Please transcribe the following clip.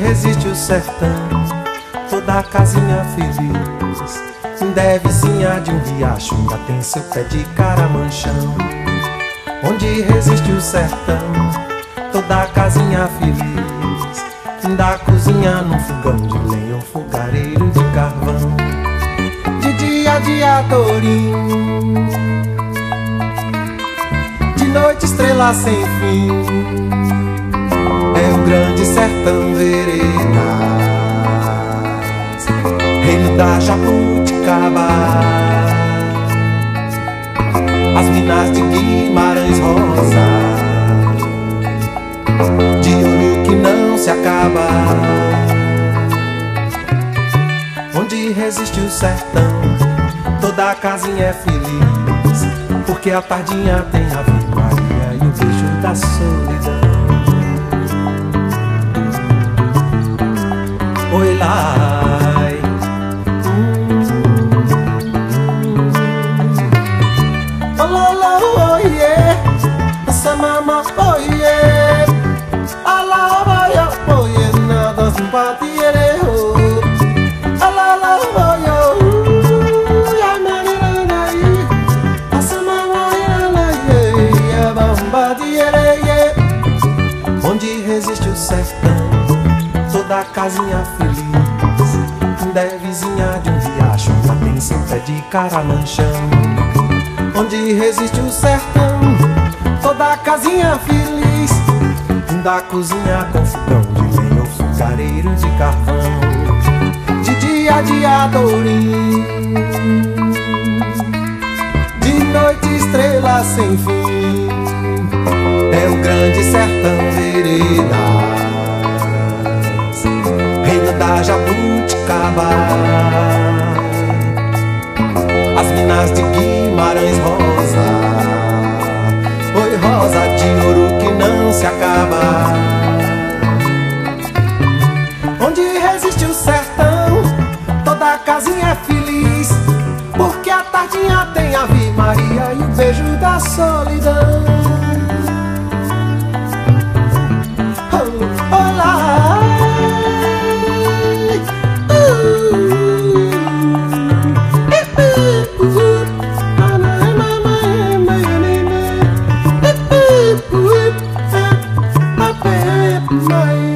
resiste o sertão, toda casinha feliz. Deve vizinha de um riacho, ainda tem seu pé de caramanchão. Onde resiste o sertão, toda casinha feliz. Da cozinha num fogão de lenha, um fogareiro de carvão. De dia, diadorim, de noite, estrela sem fim. É o grande sertão veredas, reino da jabuticaba. As minas de Guimarães Rosa, de ouro que não se acaba. Onde resiste o sertão, toda casinha é feliz, porque a tardinha tem a Ave Maria e o beijo da solidão. Oi lai, olá, oiê, essa mama, oiê, alá, oiê, oiê, nada simpatia, alá, alá, oiê, a menina aí, essa mama, oiê, bamba, onde resiste o sertão, toda casinha feliz. É vizinha de um riacho, já tem seu pé de caramanchão. Onde resiste o sertão, toda casinha feliz. Da cozinha com fogão de lenha, um fogareiro de carvão. De dia, diadorim, de noite, estrela sem fim. É o grande sertão veredas, reino da jabuticaba. As minas de Guimarães Rosa, oi rosa de ouro que não se acaba. Onde resiste o sertão, toda casinha é feliz, porque a tardinha tem a Ave Maria e o beijo da solidão. My